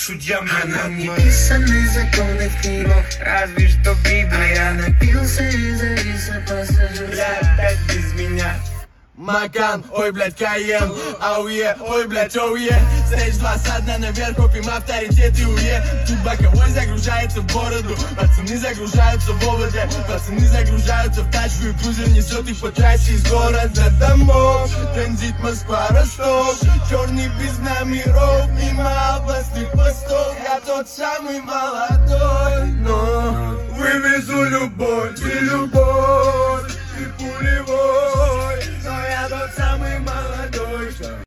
судья мне Нам не писаны законы в книгах, разве что Библия. я напился и завис на пассажире. Бля, опять без меня. Макан, ой, блядь, Каен, ауе, ой, блядь, оуе. Стейдж 2 со дна наверх, копим авторитет и уе. Тут боковой загружается в бороду, пацаны загружаются в оводе. Пацаны загружаются в тачку и крузер несет их по трассе из города домов. Транзит Москва, Ростов, черный без номеров, мимо областных постов. Я тот самый молодой, но вывезу любовь и любовь.